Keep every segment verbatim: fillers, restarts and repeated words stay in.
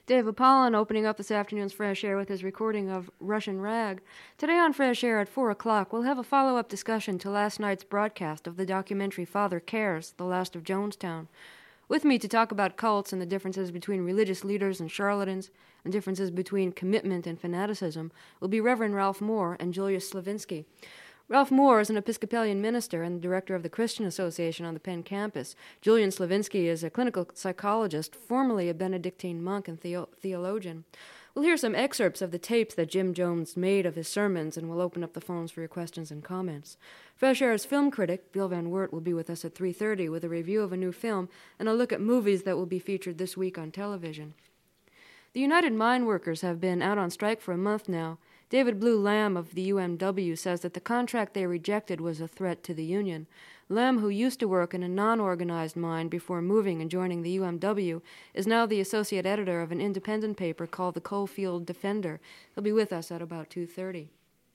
Dave Apollon opening up this afternoon's Fresh Air with his recording of Russian Rag. Today on Fresh Air at four o'clock, we'll have a follow-up discussion to last night's broadcast of the documentary Father Cares, The Last of Jonestown. With me to talk about cults and the differences between religious leaders and charlatans, and differences between commitment and fanaticism, will be Reverend Ralph Moore and Julius Slavinsky. Ralph Moore is an Episcopalian minister and the director of the Christian Association on the Penn campus. Julian Slavinsky is a clinical psychologist, formerly a Benedictine monk and theo- theologian. We'll hear some excerpts of the tapes that Jim Jones made of his sermons, and we'll open up the phones for your questions and comments. Fresh Air's film critic, Bill Van Wert, will be with us at three thirty with a review of a new film and a look at movies that will be featured this week on television. The United Mine Workers have been out on strike for a month now. David Blue Lamb of the U M W says that the contract they rejected was a threat to the union. Lamb, who used to work in a non-organized mine before moving and joining the U M W, is now the associate editor of an independent paper called the Coalfield Defender. He'll be with us at about two thirty.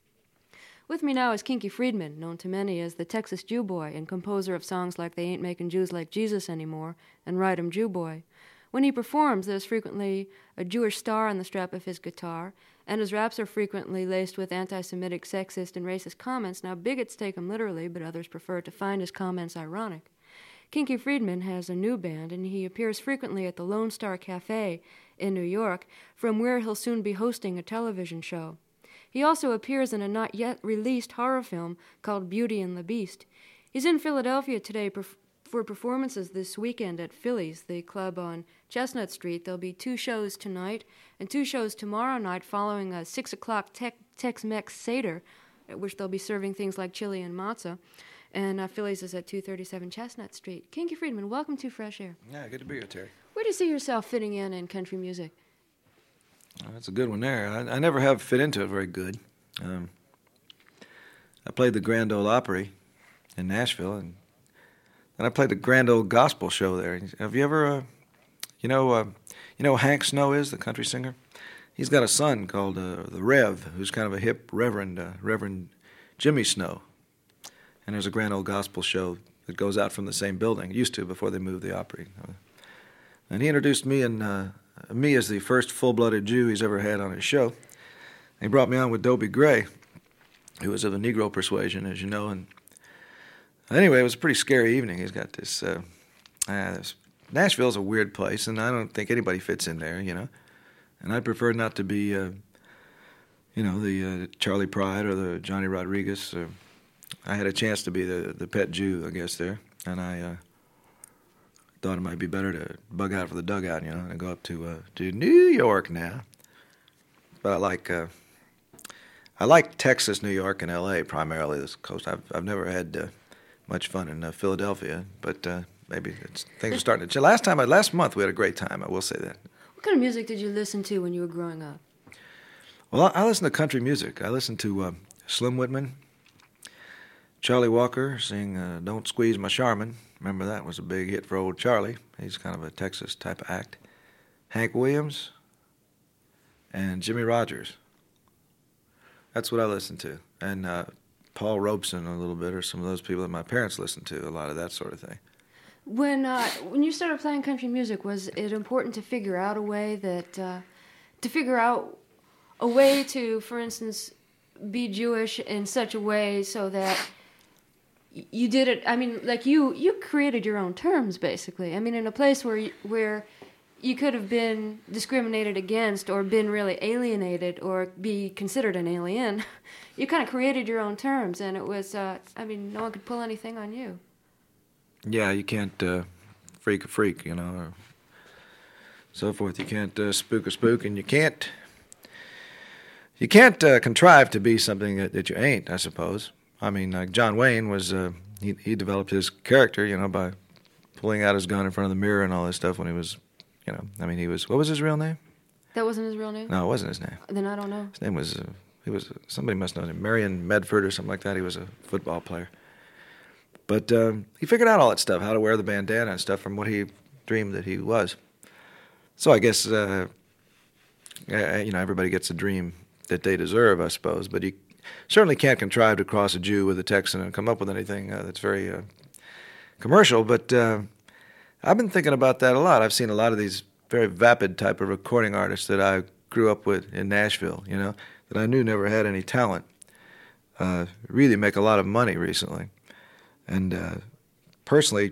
With me now is Kinky Friedman, known to many as the Texas Jew Boy and composer of songs like They Ain't Making Jews Like Jesus Anymore and Ride 'em Jew Boy. When he performs, there's frequently a Jewish star on the strap of his guitar, and his raps are frequently laced with anti-Semitic, sexist, and racist comments. Now, bigots take him literally, but others prefer to find his comments ironic. Kinky Friedman has a new band, and he appears frequently at the Lone Star Cafe in New York, from where he'll soon be hosting a television show. He also appears in a not-yet-released horror film called Beauty and the Beast. He's in Philadelphia today perf- for performances this weekend at Phillies, the club on Chestnut Street. There'll be two shows tonight and two shows tomorrow night following a six o'clock tech, Tex-Mex Seder, at which they'll be serving things like chili and matzah. And uh, Phillies is at two thirty-seven Chestnut Street. Kinky Friedman, welcome to Fresh Air. Yeah, good to be here, Terry. Where do you see yourself fitting in in country music? Oh, that's a good one there. I, I never have fit into it very good. Um, I played the Grand Ole Opry in Nashville, and and I played the Grand Ole Gospel show there. Have you ever, uh, you know, uh, you know who Hank Snow is, the country singer? He's got a son called uh, the Rev, who's kind of a hip Reverend, uh, Reverend Jimmy Snow. And there's a Grand Ole Gospel show that goes out from the same building. It used to before they moved the Opry. And he introduced me and uh, me as the first full-blooded Jew he's ever had on his show. And he brought me on with Dobie Gray, who was of the Negro persuasion, as you know, and anyway, it was a pretty scary evening. He's got this, uh, uh, this... Nashville's a weird place, and I don't think anybody fits in there, you know. And I'd prefer not to be, uh, you know, the uh, Charlie Pride or the Johnny Rodriguez. Or I had a chance to be the, the pet Jew, I guess, there. And I uh, thought it might be better to bug out for the dugout, you know, and go up to uh, to New York now. But I like... Uh, I like Texas, New York, and L A primarily, this coast. I've, I've never had... Uh, much fun in uh, Philadelphia, but uh, maybe it's, things are starting to change. Last time, I, last month, we had a great time, I will say that. What kind of music did you listen to when you were growing up? Well, I, I listen to country music. I listen to uh, Slim Whitman, Charlie Walker sing uh, Don't Squeeze My Charmin. Remember that was a big hit for old Charlie. He's kind of a Texas type of act. Hank Williams and Jimmy Rogers. That's what I listen to. And uh, Paul Robeson a little bit, or some of those people that my parents listened to, a lot of that sort of thing. When uh, when you started playing country music, was it important to figure out a way that, uh, to figure out a way to, for instance, be Jewish in such a way so that you did it, I mean, like you, you created your own terms, basically. I mean, in a place where you, where you could have been discriminated against or been really alienated or be considered an alien, you kind of created your own terms, and it was, uh, I mean, no one could pull anything on you. Yeah, you can't uh, freak a freak, you know, or so forth. You can't uh, spook a spook, and you can't, you can't uh, contrive to be something that, that you ain't, I suppose. I mean, like John Wayne was, uh, he, he developed his character, you know, by pulling out his gun in front of the mirror and all this stuff when he was, you know, I mean, he was, what was his real name? That wasn't his real name? No, it wasn't his name. Then I don't know. His name was, uh, he was, somebody must know him, Marion Medford or something like that. He was a football player. But um, he figured out all that stuff, how to wear the bandana and stuff from what he dreamed that he was. So I guess, uh, you know, everybody gets a dream that they deserve, I suppose. But you certainly can't contrive to cross a Jew with a Texan and come up with anything uh, that's very uh, commercial. But uh, I've been thinking about that a lot. I've seen a lot of these very vapid type of recording artist that I grew up with in Nashville, you know, that I knew never had any talent, uh, really make a lot of money recently. And uh, personally,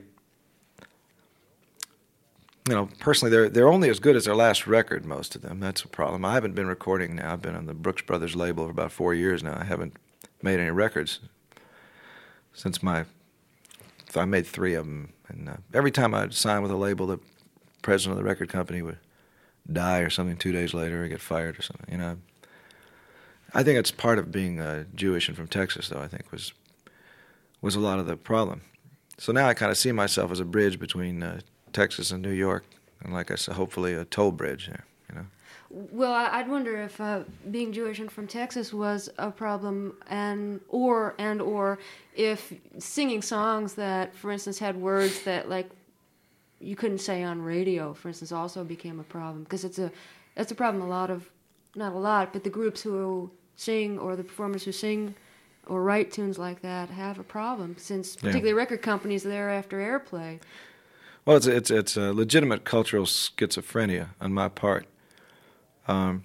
you know, personally, they're they're only as good as their last record, most of them. That's a problem. I haven't been recording now. I've been on the Brooks Brothers label for about four years now. I haven't made any records since my, I made three of them. And uh, every time I'd sign with a label, the president of the record company would die or something two days later or get fired or something, you know. I think it's part of being uh, Jewish and from Texas, though, I think, was was a lot of the problem. So now I kind of see myself as a bridge between uh, Texas and New York, and like I said, hopefully a toll bridge there, you know. Well, I'd wonder if uh, being Jewish and from Texas was a problem, and or and or if singing songs that, for instance, had words that like you couldn't say on radio, for instance, also became a problem, because it's a it's a problem. A lot of, not a lot, but the groups who sing or the performers who sing or write tunes like that have a problem, since particularly yeah. record companies are there after airplay. Well, it's it's it's a legitimate cultural schizophrenia on my part. Um,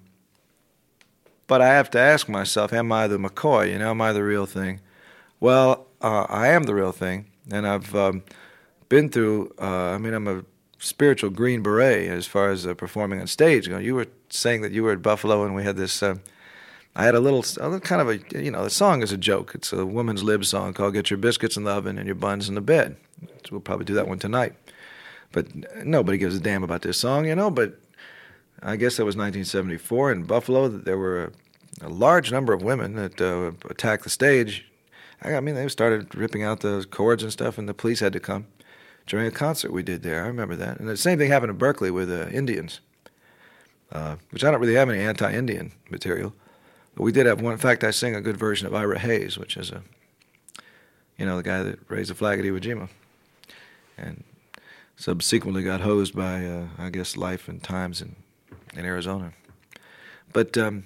but I have to ask myself, am I the McCoy? You know, am I the real thing? Well, uh, I am the real thing, and I've um, been through. Uh, I mean, I'm a spiritual Green Beret as far as uh, performing on stage. You know, you were saying that you were at Buffalo, and we had this. Uh, I had a little, a little kind of a, you know, the song is a joke. It's a woman's lib song called "Get Your Biscuits in the Oven and Your Buns in the Bed." So we'll probably do that one tonight. But nobody gives a damn about this song, you know. But I guess that was nineteen seventy-four in Buffalo. There were a, a large number of women that uh, attacked the stage. I mean, they started ripping out the cords and stuff, and the police had to come during a concert we did there. I remember that. And the same thing happened in Berkeley with uh, Indians, uh, which I don't really have any anti-Indian material. But we did have one. In fact, I sing a good version of Ira Hayes, which is a, you know, the guy that raised the flag at Iwo Jima, and subsequently got hosed by, uh, I guess, Life and Times in, in Arizona. But um,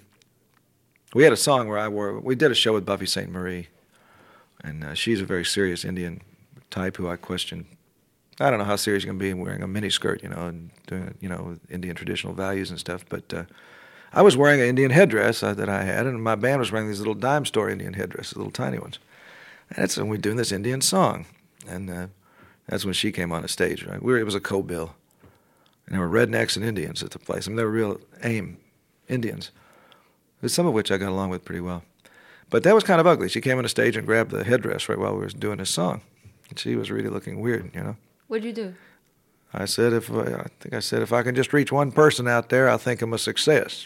we had a song where I wore, we did a show with Buffy Sainte Marie, and uh, she's a very serious Indian type who I question. I don't know how serious you can be in wearing a miniskirt, you know, and doing, you know, Indian traditional values and stuff, but uh, I was wearing an Indian headdress uh, that I had, and my band was wearing these little dime store Indian headdresses, little tiny ones. And that's when we were doing this Indian song, and uh, that's when she came on the stage, right? We were, it was a co-bill, and there were rednecks and Indians at the place. I mean, they were real AIM Indians, some of which I got along with pretty well. But that was kind of ugly. She came on the stage and grabbed the headdress right while we were doing this song, and she was really looking weird, you know. What'd you do? I said, if I, I think I said, if I can just reach one person out there, I think I'm a success.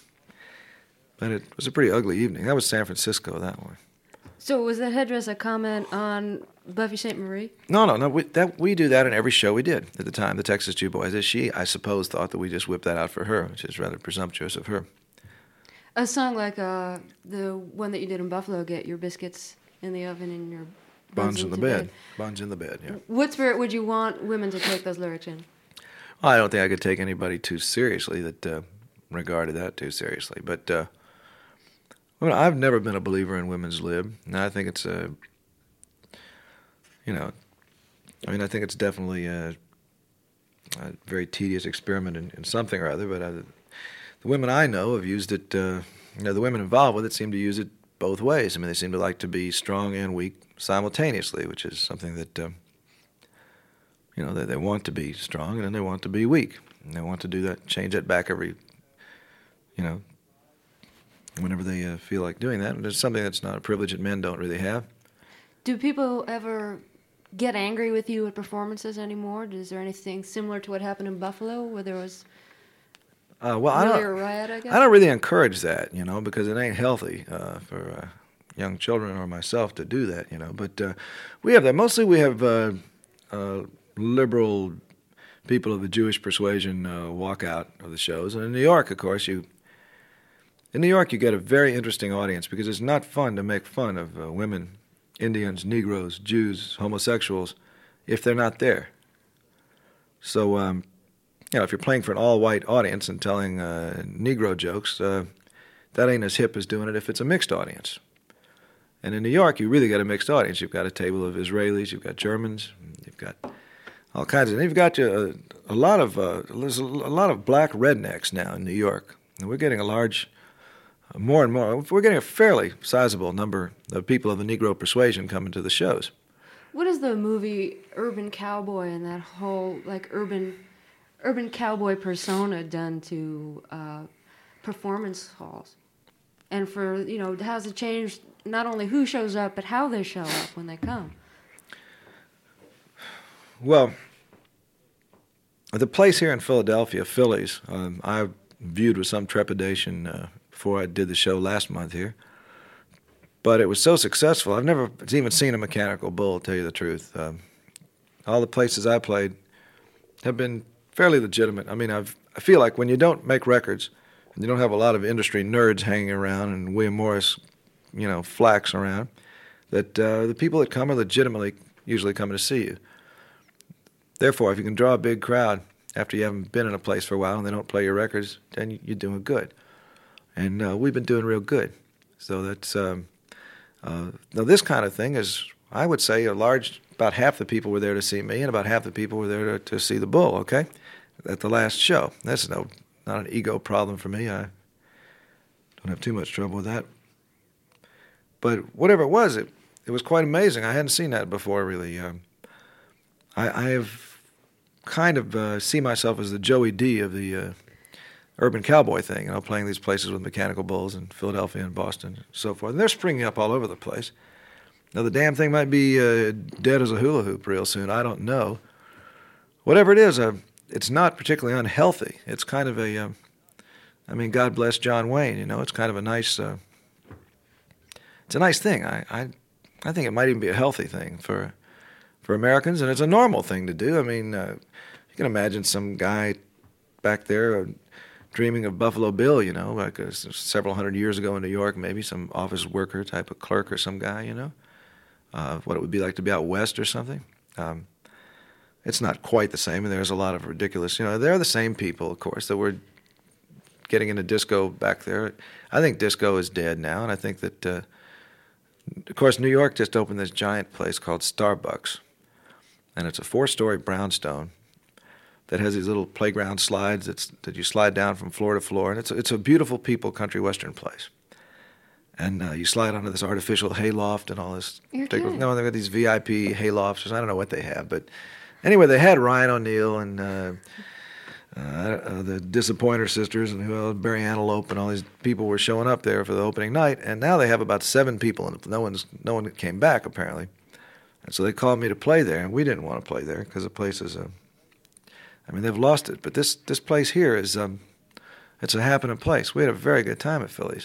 But it was a pretty ugly evening. That was San Francisco, that one. So was that headdress a comment on Buffy Sainte Marie? No, no, no. We, that, we do that in every show we did at the time, the Texas Jew Boys. She, I suppose, thought that we just whipped that out for her, which is rather presumptuous of her. A song like uh, the one that you did in Buffalo, Get Your Biscuits in the Oven and Your Buns, buns in the bed. bed. Buns in the bed, yeah. What spirit would you want women to take those lyrics in? Well, I don't think I could take anybody too seriously that uh, regarded that too seriously. But uh, well, I've never been a believer in women's lib, and I think it's a, you know, I mean, I think it's definitely a, a very tedious experiment in, in something or other. But I, the women I know have used it. Uh, you know, the women involved with it seem to use it both ways. I mean, they seem to like to be strong and weak simultaneously, which is something that, uh, you know, they, they want to be strong and then they want to be weak. And they want to do that, change that back every, you know, whenever they uh, feel like doing that. And it's something that's not a privilege that men don't really have. Do people ever get angry with you at performances anymore? Is there anything similar to what happened in Buffalo where there was uh, well, really I don't, a riot, I guess? I don't really encourage that, you know, because it ain't healthy uh, for uh, young children or myself to do that, you know. But uh, we have that. Mostly we have uh, uh, liberal people of the Jewish persuasion uh, walk out of the shows. And in New York, of course, you in New York you get a very interesting audience because it's not fun to make fun of uh, women, Indians, Negroes, Jews, homosexuals, if they're not there. So, um, you know, if you're playing for an all-white audience and telling uh, Negro jokes, uh, that ain't as hip as doing it if it's a mixed audience. And in New York, you really got a mixed audience. You've got a table of Israelis, you've got Germans, you've got all kinds of. And you've got a, a lot of uh, there's a, a lot of black rednecks now in New York, and we're getting a large, uh, more and more. We're getting a fairly sizable number of people of the Negro persuasion coming to the shows. What is the movie Urban Cowboy and that whole like urban, urban cowboy persona done to uh, performance halls? And for, you know, how's it changed not only who shows up, but how they show up when they come? Well, the place here in Philadelphia, Phillies, um, I viewed with some trepidation uh, before I did the show last month here. But it was so successful. I've never even seen a mechanical bull, to tell you the truth. Um, all the places I played have been fairly legitimate. I mean, I've, I feel like when you don't make records and you don't have a lot of industry nerds hanging around and William Morris, you know, flacks around, that uh, the people that come are legitimately usually coming to see you. Therefore, if you can draw a big crowd after you haven't been in a place for a while and they don't play your records, then you're doing good. And uh, we've been doing real good. So that's... Um, Uh, now, this kind of thing is, I would say, a large, about half the people were there to see me and about half the people were there to, to see the bull, okay, at the last show. That's no, not an ego problem for me. I don't have too much trouble with that. But whatever it was, it, it was quite amazing. I hadn't seen that before, really. Um, I, I have kind of uh, see myself as the Joey D of the uh, urban cowboy thing, you know, playing these places with mechanical bulls in Philadelphia and Boston and so forth. And they're springing up all over the place. Now, the damn thing might be uh, dead as a hula hoop real soon. I don't know. Whatever it is, uh, it's not particularly unhealthy. It's kind of a, uh, I mean, God bless John Wayne, you know, it's kind of a nice, uh, it's a nice thing. I, I, I think it might even be a healthy thing for, for Americans, and it's a normal thing to do. I mean, uh, you can imagine some guy back there, uh, dreaming of Buffalo Bill, you know, like uh, several hundred years ago in New York, maybe some office worker type of clerk or some guy, you know, uh, what it would be like to be out west or something. Um, it's not quite the same, and there's a lot of ridiculous, you know, they're the same people, of course, that were getting into disco back there. I think disco is dead now, and I think that, uh, of course, New York just opened this giant place called Starbucks, and it's a four-story brownstone that has these little playground slides that's, that you slide down from floor to floor. And it's a, it's a beautiful people country western place. And uh, you slide onto this artificial hayloft and all this. You're kidding. No, they've got these V I P haylofts. I don't know what they have. But anyway, they had Ryan O'Neal and uh, uh, uh, the Disappointer Sisters and who else, Barry Antelope and all these people were showing up there for the opening night. And now they have about seven people. And no one's no one came back, apparently. And so they called me to play there. And we didn't want to play there because the place is a... I mean, they've lost it, but this, this place here is, um, it's a happening place. We had a very good time at Phillies.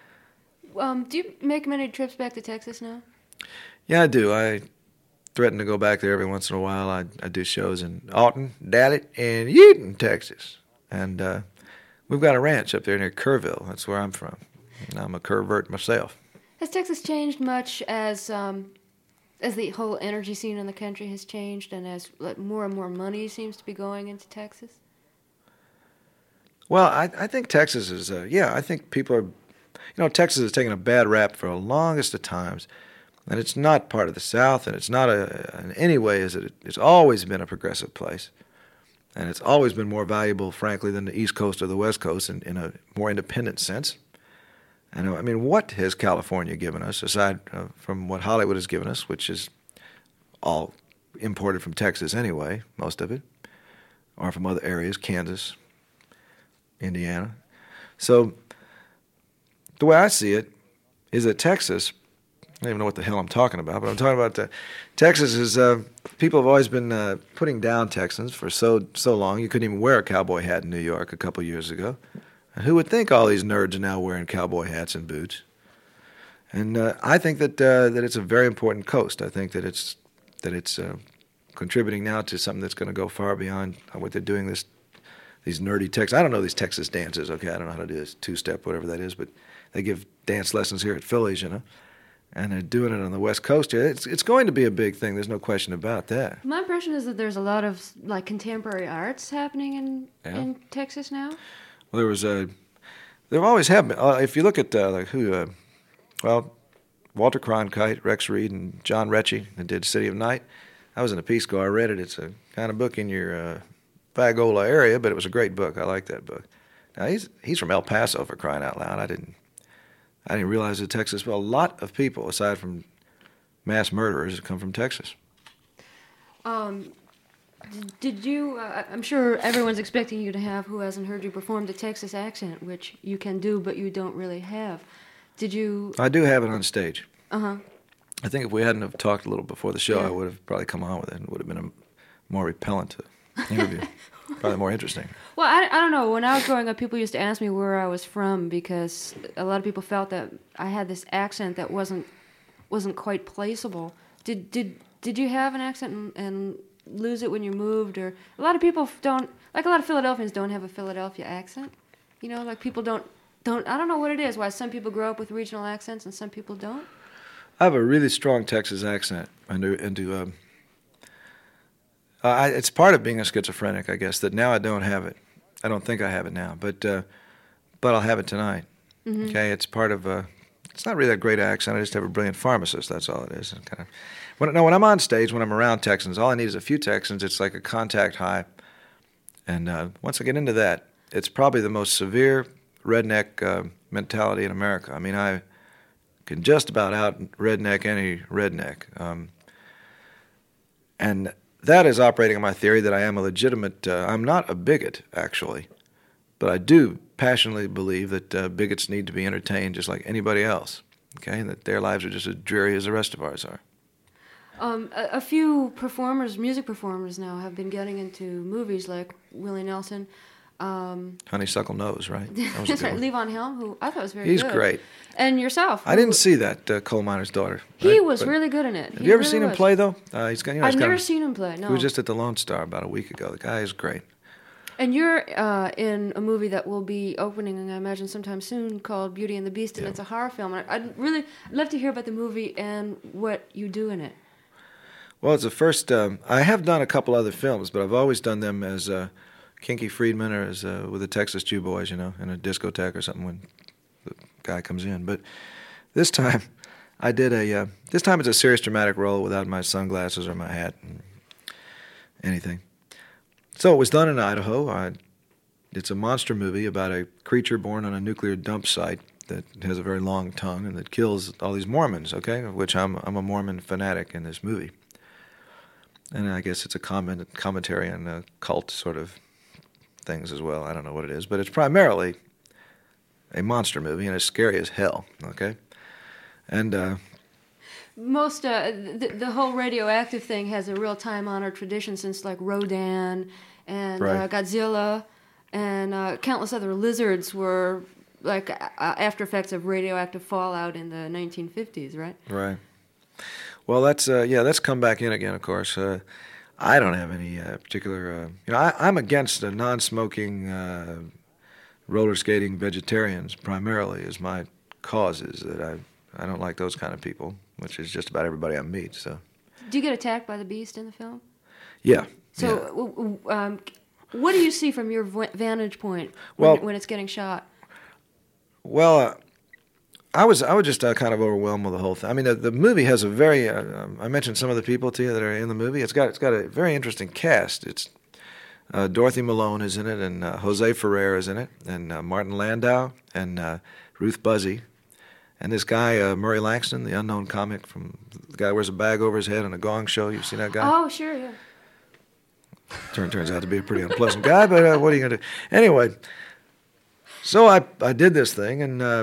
Um, do you make many trips back to Texas now? Yeah, I do. I threaten to go back there every once in a while. I, I do shows in Alton, Dallas, and Uden, Texas. And uh, we've got a ranch up there near Kerrville. That's where I'm from. And I'm a Kervert myself. Has Texas changed much as... Um As the whole energy scene in the country has changed and as like, more and more money seems to be going into Texas? Well, I, I think Texas is, uh, yeah, I think people are, you know, Texas has taken a bad rap for the longest of times. And it's not part of the South, and it's not a, in any way is it, it's always been a progressive place. And it's always been more valuable, frankly, than the East Coast or the West Coast in, in a more independent sense. And I mean, what has California given us, aside uh, from what Hollywood has given us, which is all imported from Texas anyway, most of it, or from other areas, Kansas, Indiana. So the way I see it is that Texas, I don't even know what the hell I'm talking about, but I'm talking about the, Texas is, uh, people have always been uh, putting down Texans for so so long. You couldn't even wear a cowboy hat in New York a couple years ago. And who would think all these nerds are now wearing cowboy hats and boots? And uh, I think that uh, that it's a very important coast. I think that it's that it's uh, contributing now to something that's going to go far beyond what they're doing. This these nerdy Texas. I don't know these Texas dances. Okay, I don't know how to do this two-step, whatever that is, but they give dance lessons here at Phillies, you know, and they're doing it on the West Coast. It's it's going to be a big thing. There's no question about that. My impression is that there's a lot of like contemporary arts happening in Yeah. in Texas now. Well, there was a, there always have been. Uh, if you look at uh, like who, uh, well, Walter Cronkite, Rex Reed, and John Recchi, that did City of Night. I was in the Peace Corps. I read it. It's a kind of book in your uh, Fagola area, but it was a great book. I like that book. Now he's he's from El Paso, for crying out loud. I didn't I didn't realize that Texas. Well, a lot of people, aside from mass murderers, come from Texas. Um, did you? Uh, I'm sure everyone's expecting you to have, who hasn't heard you perform, the Texas accent, which you can do, but you don't really have. Did you? I do have it on stage. Uh huh. I think if we hadn't have talked a little before the show, Yeah. I would have probably come on with it. It would have been a more repellent interview. Probably more interesting. Well, I, I don't know. When I was growing up, people used to ask me where I was from because a lot of people felt that I had this accent that wasn't wasn't quite placeable. Did did did you have an accent and, and lose it when you moved? Or a lot of people don't, like a lot of Philadelphians don't have a Philadelphia accent. You know, like people don't don't. I don't know what it is. Why some people grow up with regional accents and some people don't. I have a really strong Texas accent, and to, and to um, uh, I, it's part of being a schizophrenic, I guess. That now I don't have it. I don't think I have it now, but uh, but I'll have it tonight. Mm-hmm. Okay, it's part of. Uh, it's not really a great accent. I just have a brilliant pharmacist. That's all it is. And kind of. When, no, when I'm on stage, when I'm around Texans, all I need is a few Texans. It's like a contact high, and uh, once I get into that, it's probably the most severe redneck uh, mentality in America. I mean, I. can just about out redneck any redneck. Um, and that is operating on my theory that I am a legitimate, uh, I'm not a bigot, actually, but I do passionately believe that uh, bigots need to be entertained just like anybody else, okay, and that their lives are just as dreary as the rest of ours are. Um, a, a few performers, music performers now, have been getting into movies like Willie Nelson. Um, Honeysuckle Nose, right? That was a That's good right, one. Levon Helm, who I thought was very He's good. great. And yourself. I didn't see that uh, Coal Miner's Daughter. He right? was But really good in it. Have He you ever really seen him was. play, though? Uh, he's got, you know, I've he's never kind of, seen him play, no. He was just at the Lone Star about a week ago. The guy is great. And you're uh, in a movie that will be opening, I imagine, sometime soon called Beauty and the Beast, and Yeah. it's a horror film. And I'd really love to hear about the movie and what you do in it. Well, it's the first. Um, I have done a couple other films, but I've always done them as uh, Kinky Friedman or as uh, with the Texas Jew Boys, you know, in a discotheque or something when the guy comes in. But this time, I did a. Uh, this time it's a serious dramatic role without my sunglasses or my hat, and anything. So it was done in Idaho. I, it's a monster movie about a creature born on a nuclear dump site that has a very long tongue and that kills all these Mormons. Okay, of which I'm I'm a Mormon fanatic in this movie. And I guess it's a comment, commentary on uh, cult sort of things as well. I don't know what it is, but it's primarily a monster movie, and it's scary as hell, okay? And uh, Most, uh, the, the whole radioactive thing has a real time-honored tradition since, like, Rodan and uh, Right. Godzilla and uh, countless other lizards were, like, uh, after effects of radioactive fallout in the nineteen fifties, right? right. Well, that's, uh, yeah, that's come back in again, of course. Uh, I don't have any uh, particular, uh, you know, I, I'm against uh, non-smoking, uh, roller skating vegetarians primarily is my cause is that I, I don't like those kind of people, which is just about everybody I meet, so. Do you get attacked by the beast in the film? Yeah. So, yeah. w- w- um, what do you see from your v- vantage point when, Well- when it's getting shot? Well, uh, I was I was just uh, kind of overwhelmed with the whole thing. I mean, the, the movie has a very. Uh, um, I mentioned some of the people to you that are in the movie. It's got it's got a very interesting cast. It's uh, Dorothy Malone is in it, and uh, Jose Ferrer is in it, and uh, Martin Landau, and uh, Ruth Buzzy, and this guy uh, Murray Langston, the unknown comic from the guy who wears a bag over his head on a Gong show. You've seen that guy? Oh, sure, yeah. Turn, turns out to be a pretty unpleasant guy, but uh, what are you going to do? Anyway, so I, I did this thing, and uh,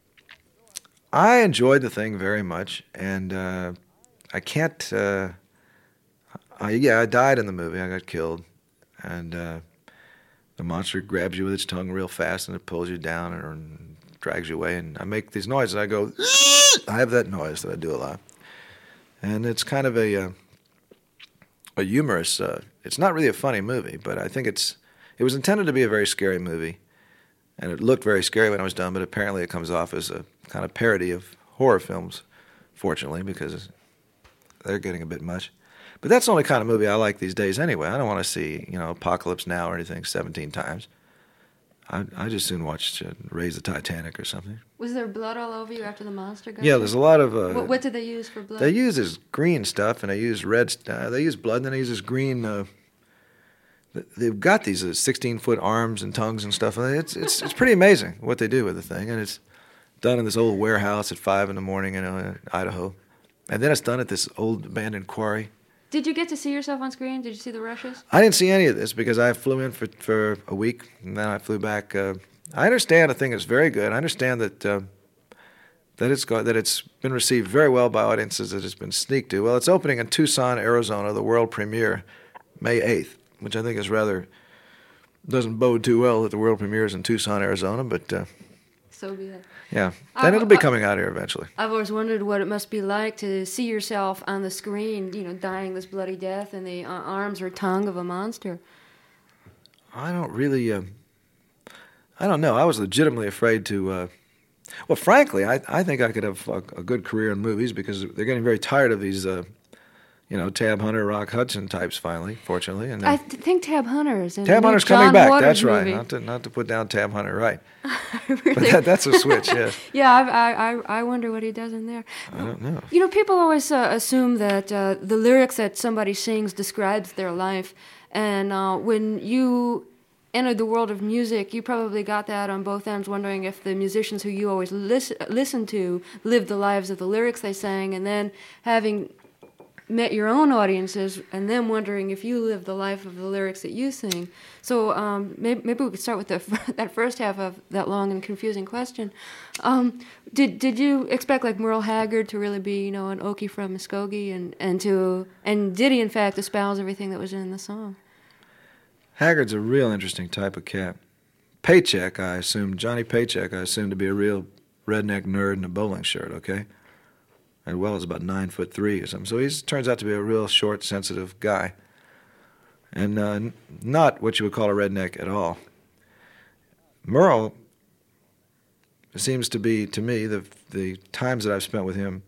I enjoyed the thing very much, and uh, I can't, uh, I, yeah, I died in the movie. I got killed, and uh, the monster grabs you with its tongue real fast, and it pulls you down and, and drags you away, and I make these noises. I go, I have that noise that I do a lot, and it's kind of a... Uh, a humorous, uh, it's not really a funny movie, but I think it's, it was intended to be a very scary movie, and it looked very scary when it was done, but apparently it comes off as a kind of parody of horror films, fortunately, because they're getting a bit much. But that's the only kind of movie I like these days anyway. I don't want to see, you know, Apocalypse Now or anything seventeen times. I I just soon watch uh, Raise the Titanic or something. Was there blood all over you after the monster got Yeah, you? there's a lot of. Uh, What, what did they use for blood? They use this green stuff, and they use red. Uh, they use blood, and then they use this green. Uh, th- they've got these uh, sixteen-foot arms and tongues and stuff. And it's it's it's pretty amazing what they do with the thing, and it's done in this old warehouse at five in the morning in uh, Idaho, and then it's done at this old abandoned quarry. Did you get to see yourself on screen? Did you see the rushes? I didn't see any of this because I flew in for for a week, and then I flew back. Uh, I understand. I think it's very good. I understand that. Uh, That it's got, that it's been received very well by audiences that it's been sneaked to. Well, it's opening in Tucson, Arizona, the world premiere, May eighth, which I think is rather doesn't bode too well that the world premiere is in Tucson, Arizona. But uh, So be it. yeah, I- then it'll be I- coming out here eventually. I've always wondered what it must be like to see yourself on the screen, you know, dying this bloody death in the uh, arms or tongue of a monster. I don't really. Uh, I don't know. I was legitimately afraid to. Uh, well, frankly, I I think I could have a, a good career in movies because they're getting very tired of these. Uh, You know, Tab Hunter, Rock Hudson types. Finally, fortunately, and then, I th- think Tab Hunter is in Tab the new Hunter's John coming back. Waters That's right. movie. Not to not to put down Tab Hunter, right? Really? But that, that's a switch. Yes. Yeah, I, I, I I wonder what he does in there. I don't know. You know, people always uh, assume that uh, the lyrics that somebody sings describes their life, and uh, when you entered the world of music, you probably got that on both ends, wondering if the musicians who you always listen listen to lived the lives of the lyrics they sang, and then having met your own audiences, and then wondering if you live the life of the lyrics that you sing. So um, maybe, maybe we could start with the, that first half of that long and confusing question. Um, did did you expect like Merle Haggard to really be, you know, an Okie from Muskogee, and and to and did he in fact espouse everything that was in the song? Haggard's a real interesting type of cat. Paycheck, I assume Johnny Paycheck, I assume to be a real redneck nerd in a bowling shirt. Okay. And well, is about nine foot three or something. So he turns out to be a real short, sensitive guy, and uh, n- not what you would call a redneck at all. Merle seems to be, to me, the the times that I've spent with him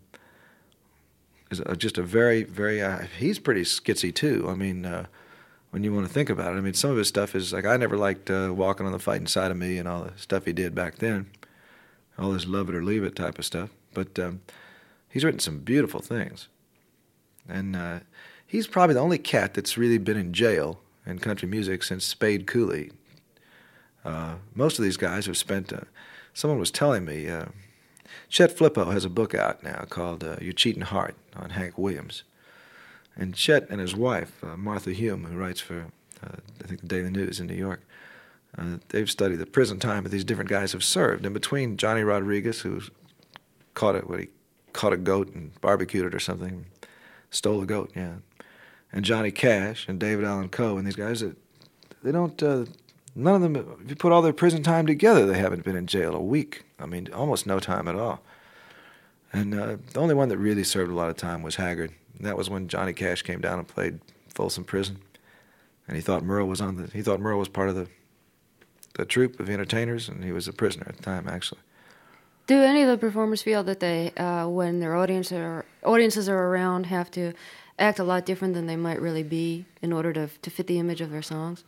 is uh, just a very, very. Uh, he's pretty skitsy too. I mean, uh, when you want to think about it, I mean, some of his stuff is like I never liked uh, Walking on the Fighting Side of Me and all the stuff he did back then, all this Love It or Leave It type of stuff, but. Um, He's written some beautiful things. And uh, he's probably the only cat that's really been in jail in country music since Spade Cooley. Uh, most of these guys have spent, uh, someone was telling me, uh, Chet Flippo has a book out now called uh, Your Cheating Heart on Hank Williams. And Chet and his wife, uh, Martha Hume, who writes for, uh, I think, the Daily News in New York, uh, they've studied the prison time that these different guys have served. And between Johnny Rodriguez, who caught it, what he caught a goat and barbecued it or something, stole a goat, yeah. And Johnny Cash and David Allan Coe and these guys, they don't, uh, none of them, if you put all their prison time together, they haven't been in jail a week. I mean, almost no time at all. And uh, the only one that really served a lot of time was Haggard. And that was when Johnny Cash came down and played Folsom Prison. And he thought Merle was on the, he thought Merle was part of the, the troupe of entertainers, and he was a prisoner at the time, actually. Do any of the performers feel that they, uh, when their audience are, audiences are around, have to act a lot different than they might really be in order to to fit the image of their songs?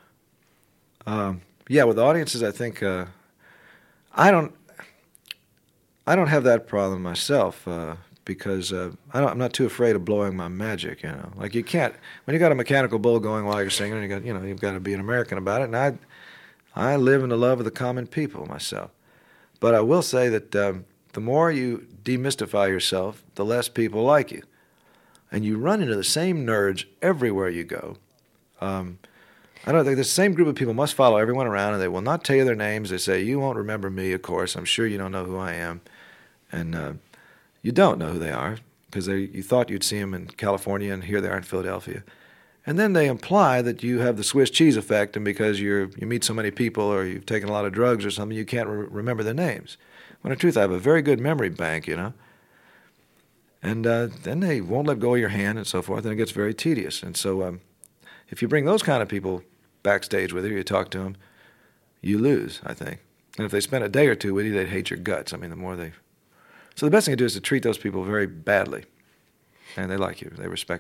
Um, yeah, with audiences, I think uh, I don't. I don't have that problem myself uh, because uh, I don't, I'm not too afraid of blowing my magic. You know, like you can't when you got a mechanical bull going while you're singing. You got you know you've got to be an American about it. And I, I live in the love of the common people myself. But I will say that um, the more you demystify yourself, the less people like you. And you run into the same nerds everywhere you go. Um, I don't think the same group of people must follow everyone around, and they will not tell you their names. They say, you won't remember me, of course. I'm sure you don't know who I am. And uh, you don't know who they are because you thought you'd see them in California, and here they are in Philadelphia. And then they imply that you have the Swiss cheese effect, and because you're, you meet so many people or you've taken a lot of drugs or something, you can't re- remember their names. When in truth, I have a very good memory bank, you know. And uh, then they won't let go of your hand and so forth, and it gets very tedious. And so um, if you bring those kind of people backstage with you, you talk to them, you lose, I think. And if they spend a day or two with you, they'd hate your guts. I mean, the more they... So the best thing to do is to treat those people very badly. And they like you. They respect you.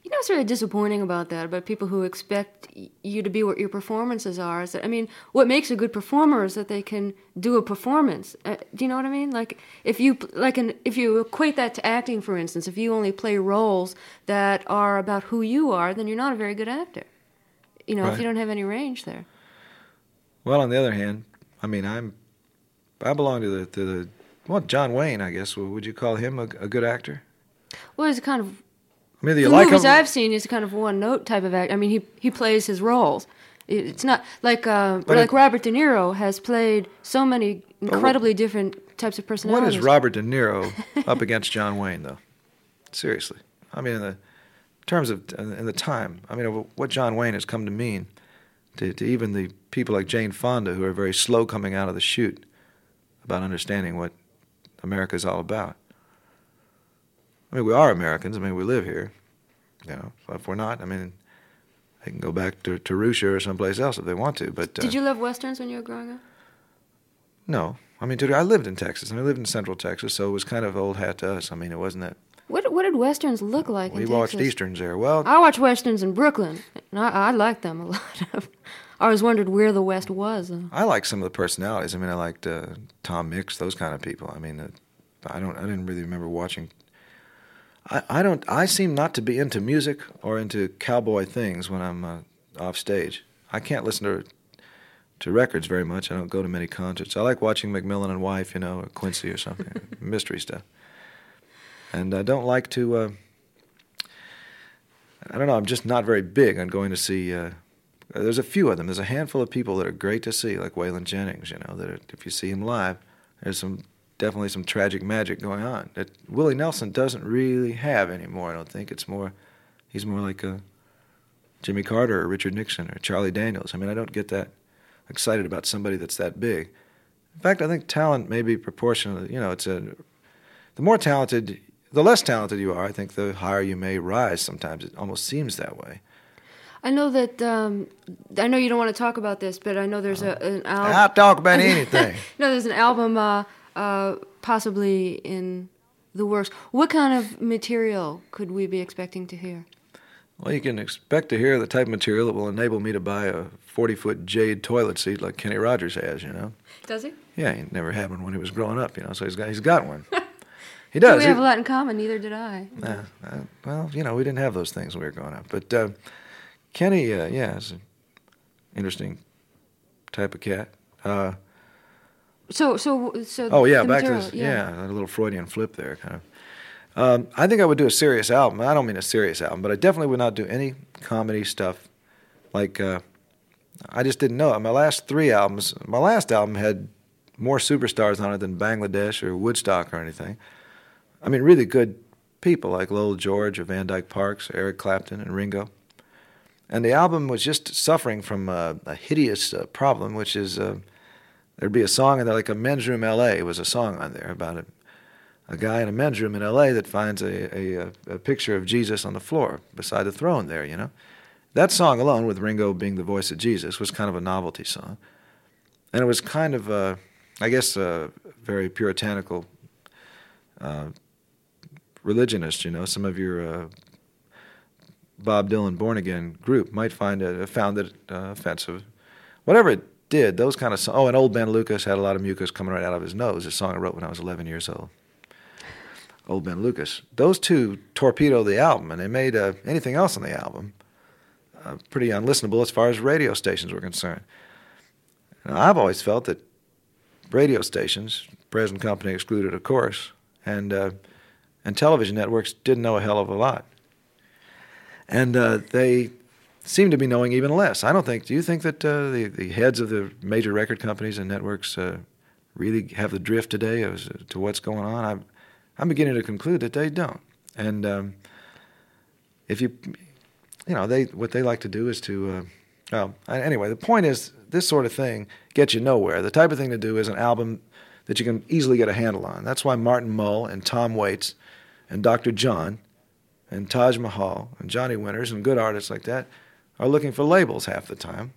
You know what's really disappointing about that, about people who expect y- you to be what your performances are, is that, I mean, what makes a good performer is that they can do a performance. Uh, do you know what I mean? Like, if you, like an, if you equate that to acting, for instance, if you only play roles that are about who you are, then you're not a very good actor. You know, Right. if you don't have any range there. Well, on the other hand, I mean, I'm, I belong to the, to the, well, John Wayne, I guess. Would you call him a, a good actor? Well, he's a kind of, I mean, do you the like movies him? I've seen, he's a kind of one-note type of actor. I mean, he he plays his roles. It- It's not like uh, But like it- Robert De Niro has played so many incredibly different types of What personalities. is Robert De Niro up against John Wayne, though? Seriously. I mean, in the terms of, in the time, I mean, of what John Wayne has come to mean to, to even the people like Jane Fonda, who are very slow coming out of the chute about understanding what America is all about. I mean, we are Americans. I mean, we live here. You know, so if we're not, I mean, they can go back to, to Russia or someplace else if they want to. But uh, Did you love westerns when you were growing up? No. I mean, to, I lived in Texas. I mean, I lived in Central Texas, so it was kind of old hat to us. I mean, it wasn't that. What what did westerns look like We in watched Texas? Easterns there. Well, I watched westerns in Brooklyn, and I, I liked them a lot. I always wondered where the West was. though. I liked some of the personalities. I mean, I liked uh, Tom Mix, those kind of people. I mean, uh, I don't. I didn't really remember watching. I, I don't. I seem not to be into music or into cowboy things when I'm uh, off stage. I can't listen to to records very much. I don't go to many concerts. I like watching McMillan and Wife, you know, or Quincy or something, mystery stuff. And I don't like to. Uh, I don't know. I'm just not very big on going to see. Uh, there's a few of them. There's a handful of people that are great to see, like Waylon Jennings. You know, that are, if you see him live, there's some definitely some tragic magic going on that Willie Nelson doesn't really have anymore. I don't think it's more. He's more like a Jimmy Carter or Richard Nixon or Charlie Daniels. I mean, I don't get that excited about somebody that's that big. In fact, I think talent may be proportional. You know, it's a the more talented. The less talented you are, I think the higher you may rise. Sometimes it almost seems that way. I know that. Um, I know you don't want to talk about this, but I know there's a, an album. I'll talk about anything. No, there's an album uh, uh, possibly in the works. What kind of material could we be expecting to hear? Well, you can expect to hear the type of material that will enable me to buy a forty-foot jade toilet seat like Kenny Rogers has, you know. Does he? Yeah, he never had one when he was growing up, you know, so he's got he's got one. He does. We have He- a lot in common. Neither did I. Uh, uh, well, you know, we didn't have those things when we were growing up. But uh, Kenny, uh, yeah, is an interesting type of cat. Uh, So, so, so. oh, yeah, the back material, to this, yeah. a little Freudian flip there, kind of. Um, I think I would do a serious album. I don't mean a serious album, but I definitely would not do any comedy stuff. Like, uh, I just didn't know it. My last three albums, my last album had more superstars on it than Bangladesh or Woodstock or anything. I mean, really good people like Lowell George or Van Dyke Parks, Eric Clapton and Ringo. And the album was just suffering from uh, a hideous uh, problem, which is uh, there'd be a song in there, like a Men's Room L A was a song on there about a, a guy in a men's room in L A that finds a, a, a picture of Jesus on the floor beside the throne there, you know. That song alone, with Ringo being the voice of Jesus, was kind of a novelty song. And it was kind of, uh, I guess, uh, very puritanical uh, religionist, you know. Some of your uh, Bob Dylan born-again group might find it, found it uh, offensive. Whatever it did, those kind of songs. Oh, and Old Ben Lucas had a lot of mucus coming right out of his nose, a song I wrote when I was eleven years old. Old Ben Lucas. Those two torpedoed the album, and they made uh, anything else on the album uh, pretty unlistenable as far as radio stations were concerned. Now, I've always felt that radio stations, present company excluded, of course, and uh, and television networks didn't know a hell of a lot. And uh, they seem to be knowing even less. I don't think, do you think that uh, the, the heads of the major record companies and networks uh, really have the drift today as to what's going on? I'm, I'm beginning to conclude that they don't. And um, if you, you know, they what they like to do is to, uh, well, anyway, the point is this sort of thing gets you nowhere. The type of thing to do is an album that you can easily get a handle on. That's why Martin Mull and Tom Waits and Doctor John and Taj Mahal and Johnny Winters and good artists like that are looking for labels half the time.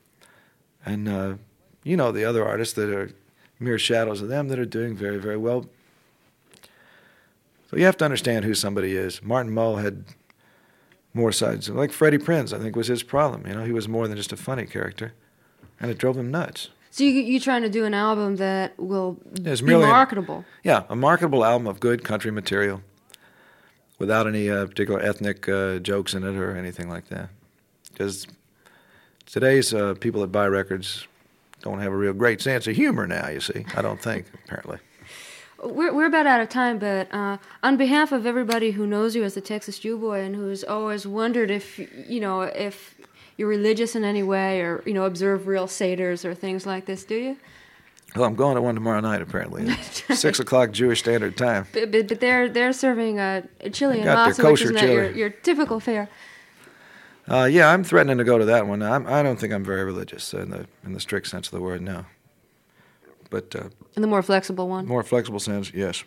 And uh, you know the other artists that are mere shadows of them that are doing very, very well. So you have to understand who somebody is. Martin Mull had more sides. Like Freddie Prinze, I think, was his problem. You know, he was more than just a funny character, and it drove him nuts. So you, you're trying to do an album that will It's be merely a- marketable. Yeah, a marketable album of good country material without any uh, particular ethnic uh, jokes in it or anything like that. Because today's uh, people that buy records don't have a real great sense of humor now, you see. I don't think, apparently. We're we're about out of time, but uh, on behalf of everybody who knows you as the Texas Jew Boy and who's always wondered if you know if you're religious in any way or you know observe real seders or things like this, do you? Well, I'm going to one tomorrow night, apparently. It's six o'clock Jewish Standard Time. But, but, but they're they're serving a, a chili and got their masa, which is kosher not chili. your, your typical fare. Uh, yeah, I'm threatening to go to that one. I'm, I don't think I'm very religious in the in the strict sense of the word, no. But uh, And the more flexible one. more flexible sense, yes.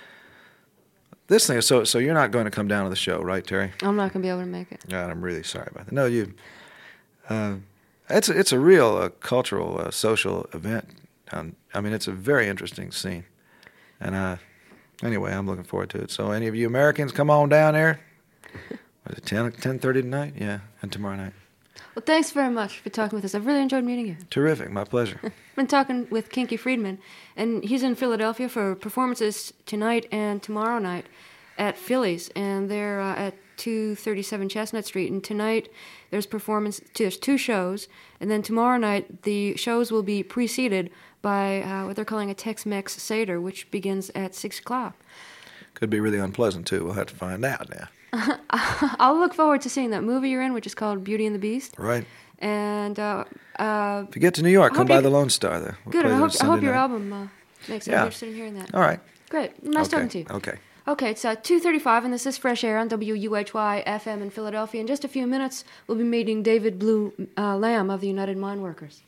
This thing is so so. You're not going to come down to the show, right, Terry? I'm not going to be able to make it. God, I'm really sorry about that. No, you. Uh, it's a, it's a real uh, cultural, uh, social event. Um, I mean, it's a very interesting scene, and uh, anyway, I'm looking forward to it. So, any of you Americans, come on down there. Was it ten ten thirty tonight? Yeah, and tomorrow night. Well, thanks very much for talking with us. I've really enjoyed meeting you. Terrific, my pleasure. I've been talking with Kinky Friedman, and he's in Philadelphia for performances tonight and tomorrow night at Phillies, and they're uh, at two thirty-seven Chestnut Street. And tonight there's performance. There's two shows, and then tomorrow night the shows will be preceded by uh, what they're calling a Tex-Mex Seder, which begins at six o'clock. Could be really unpleasant too. We'll have to find out now. I'll look forward to seeing that movie you're in, which is called Beauty and the Beast. Right. And uh, uh, If you get to New York, I come hope by you- the Lone Star there. We'll good. play I there hope, I Sunday hope your night. album uh, makes me Yeah. interested in hearing that. All right. Great. Nice okay. talking to you. Okay. Okay, it's uh, two thirty-five, and this is Fresh Air on W U H Y F M in Philadelphia. In just a few minutes, we'll be meeting David Blue uh, Lamb of the United Mine Workers.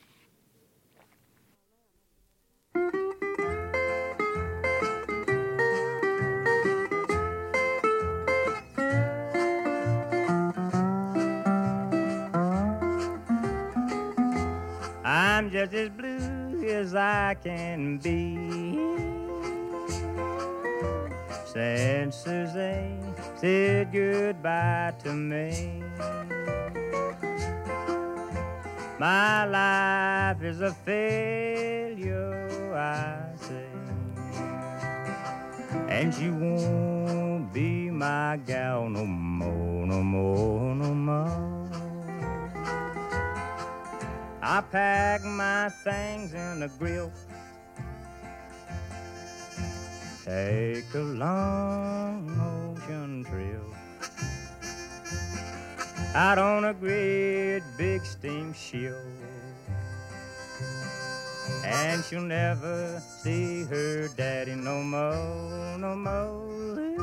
I'm just as blue as I can be since Suzanne said goodbye to me. My life is a failure, I say, and she won't be my gal no more, no more, no more. I pack my things in a grill, take a long ocean trail out on a great big steamship, and she'll never see her daddy no more, no more.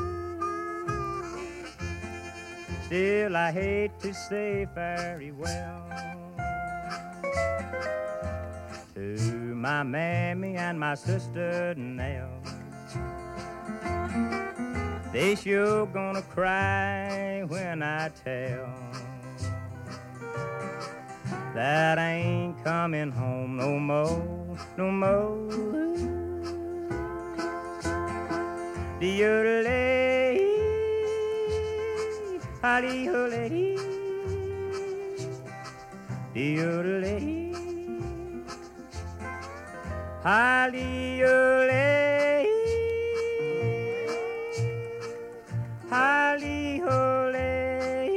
Still, I hate to say very well to my mammy and my sister Nell. They sure gonna cry when I tell that I ain't coming home no more, no more. The yodelay, howdy holey, the yodelay. Hallelujah, hallelujah,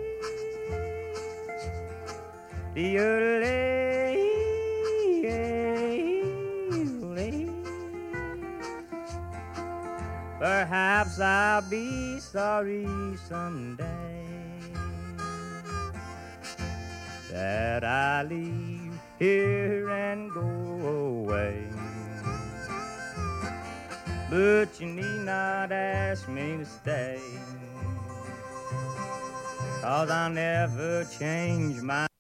perhaps I'll be sorry someday that I leave here and go away. But you need not ask me to stay, 'cause I'll never change my